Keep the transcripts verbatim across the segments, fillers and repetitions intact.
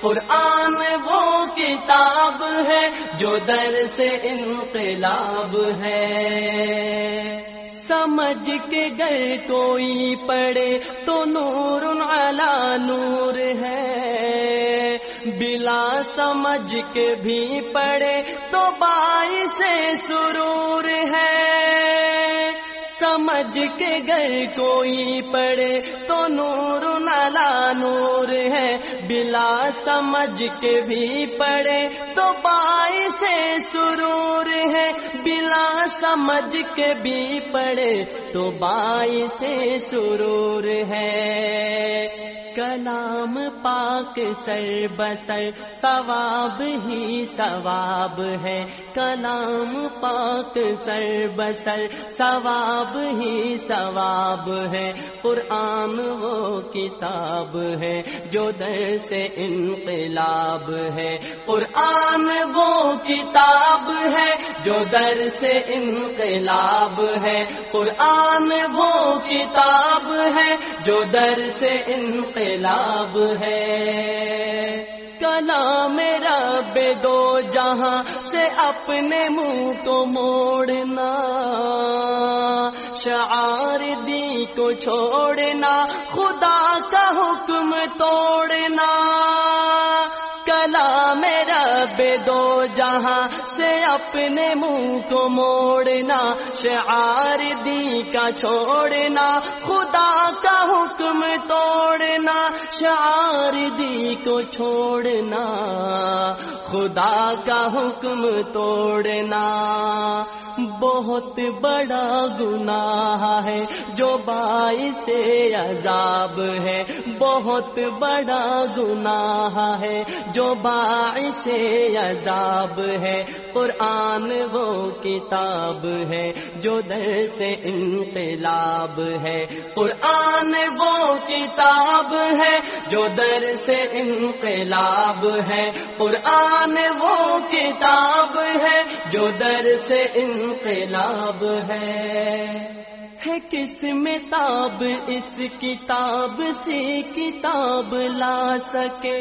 قرآن وہ کتاب ہے جو در سے انقلاب ہے۔ سمجھ کے گر کوئی پڑھے تو نور علی نور ہے، بلا سمجھ کے بھی پڑھے تو باعث سرور ہے۔ سمجھ کے گر کوئی پڑھے تو نور علی نور ہے، بلا سمجھ کے بھی پڑھے تو باعث سرور ہے، بلا سمجھ کے بھی پڑھے تو باعث سرور ہے۔ کلام پاک سر بسر ثواب ہی ثواب ہے، کلام پاک سر بسر ثواب ہی ثواب ہے۔ قرآن وہ کتاب ہے جو در سے انقلاب ہے، قرآن وہ کتاب ہے جو در سے انقلاب ہے، قرآن وہ کتاب ہے جو در سے انقلاب ہے۔ کلام رب دو جہاں سے اپنے منہ کو موڑنا، شعار دی کو چھوڑنا، خدا کا حکم توڑنا۔ کلام رب دو جہاں سے اپنے منہ کو موڑنا، شعار دی کا چھوڑنا، خدا کا حکم توڑنا، شعار دی کو چھوڑنا، خدا کا حکم توڑنا۔ بہت بڑا گناہ ہے جو باعث عذاب ہے، بہت بڑا گناہ ہے جو باعث عذاب ہے۔ قرآن وہ کتاب ہے جو در سے انقلاب ہے، قرآن وہ کتاب ہے جو در سے انقلاب ہے، قرآن وہ کتاب ہے جو در سے انقلاب ہے۔ ہے کس میں تاب اس کتاب سے کتاب لا سکے،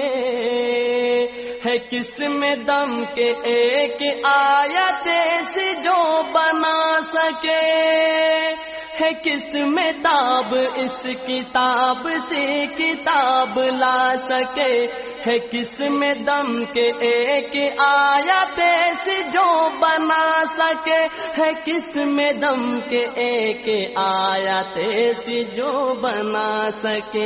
ہے کس میں دم کے ایک آیت سے جو بنا سکے، ہے کس میں تاب اس کتاب سے کتاب لا سکے، ہے کس میں دم کے ایک آیت سے جو بنا سکے، ہے کس میں دم کے ایک آیت سے جو بنا سکے۔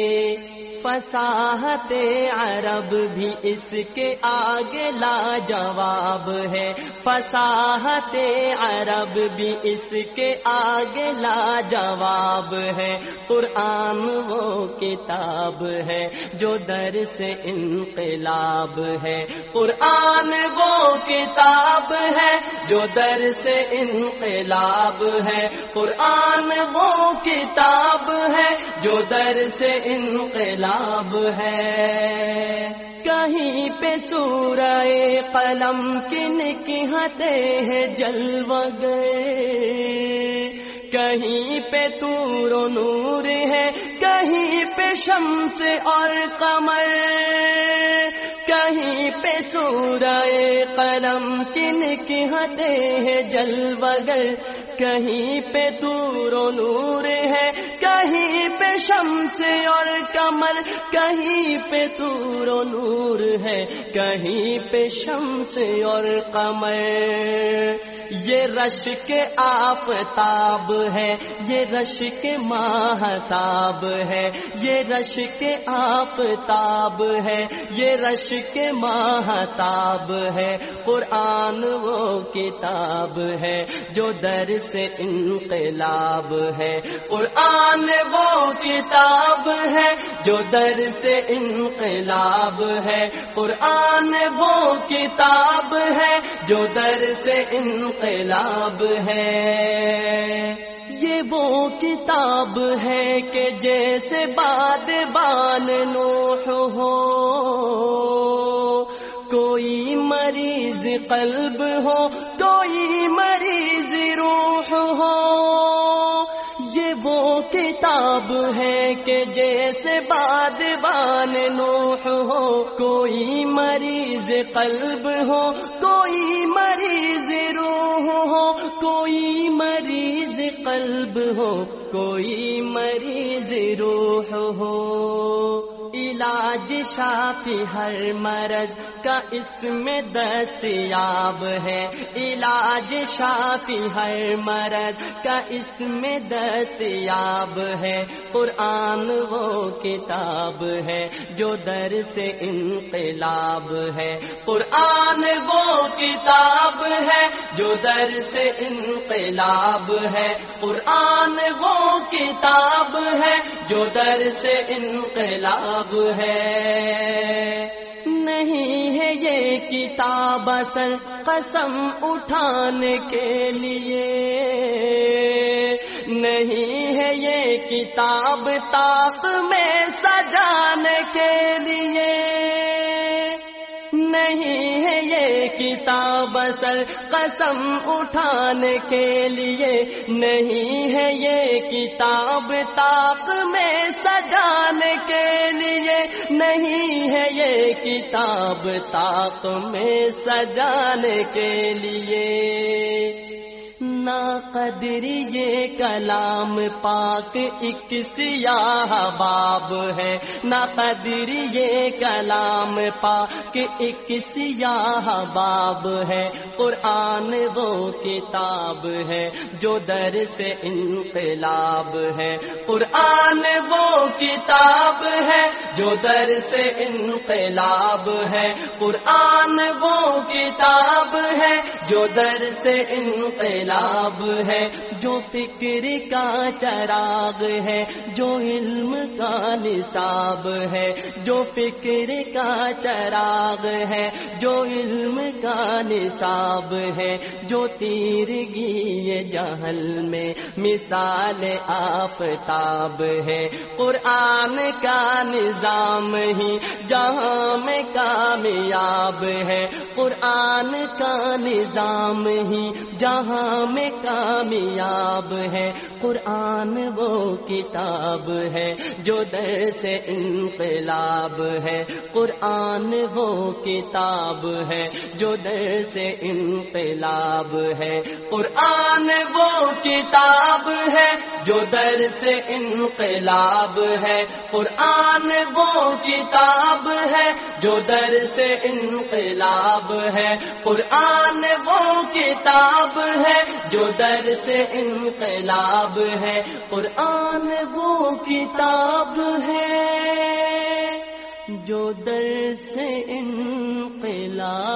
فصاحت عرب بھی اس کے آگے لاجواب ہے، فصاحت عرب بھی اس کے آگے لاجواب ہے۔ قرآن وہ کتاب ہے جو در سے انقلاب ہے، قرآن وہ کتاب ہے جو در سے انقلاب ہے، قرآن وہ کتاب ہے جو در سے انقلاب ہے۔ کہیں پہ سورہ قلم کی نکہتیں ہیں جلوہ گئے، کہیں پہ طور و نور ہے، کہیں پہ شمس اور قمر، کہیں پہ سورہ قلم کی نکہتیں ہیں جلوہ گر، کہیں پہ طور و نور ہے، کہیں پہ شمس اور قمر، کہیں پہ طور و نور ہے، کہیں پہ شمس اور قمر۔ یہ رش کے آفتاب ہے، یہ رش کے ماہتاب ہے، یہ رش کے آفتاب ہے، یہ رش کے ماہتاب ہے۔ قرآن وہ کتاب ہے جو در سے انقلاب ہے، قرآن وہ کتاب ہے جو در سے انقلاب ہے، قرآن وہ کتاب ہے جو در سے انقلاب ہے۔ یہ وہ کتاب ہے کہ جیسے بادبان نوح ہو، کوئی مریض قلب ہو، کوئی مریض روح ہو۔ یہ وہ کتاب ہے کہ جیسے بادبان نوح ہو، کوئی مریض قلب ہو، کوئی مریض روح ہو، کوئی مریض قلب ہو، کوئی مریض روح ہو، علاج شافی ہر مرض کا اس میں دستیاب ہے، علاج شافی ہر مرض کا اس میں دستیاب ہے، قرآن وہ کتاب ہے جو در سے انقلاب ہے، قرآن وہ کتاب ہے جو در سے انقلاب ہے، قرآن وہ کتاب ہے جو در سے انقلاب ہے۔ نہیں ہے یہ کتاب اصل قسم اٹھانے کے لیے، نہیں ہے یہ کتاب طاق میں سجانے کے لیے، نہیں ہے یہ کتاب اصل قسم اٹھانے کے لیے، نہیں ہے یہ کتاب طاق میں سجانے کے لیے، نہیں ہے یہ کتاب طاق میں سجانے کے لیے۔ نا قدری یہ کلام پاک ایک سیاہ باب ہے، نا قدری یہ کلام پاک ایک سیاہ باب ہے، قرآن وہ کتاب ہے جو در سے انقلاب ہے، قرآن وہ کتاب ہے جو در سے انقلاب ہے، قرآن وہ کتاب ہے جو در سے انقلاب ہے، جو فکر کا چراغ ہے، جو علم کا نصاب ہے، جو فکر کا چراغ ہے، جو علم کا نصاب ہے، جو تیرگی جہل میں مثال آفتاب ہے، قرآن کا نظام ہی جہاں میں کامیاب ہے، قرآن کا نظام ہی جہاں میں کامیاب ہے، قرآن وہ کتاب ہے جو در سے انقلاب ہے، قرآن وہ کتاب ہے جو در سے انقلاب ہے، قرآن وہ کتاب ہے جو در سے انقلاب ہے، قرآن وہ کتاب ہے جو در سے انقلاب ہے، قرآن وہ کتاب ہے جو در سے انقلاب ہے، قرآن وہ کتاب ہے جو در سے انقلاب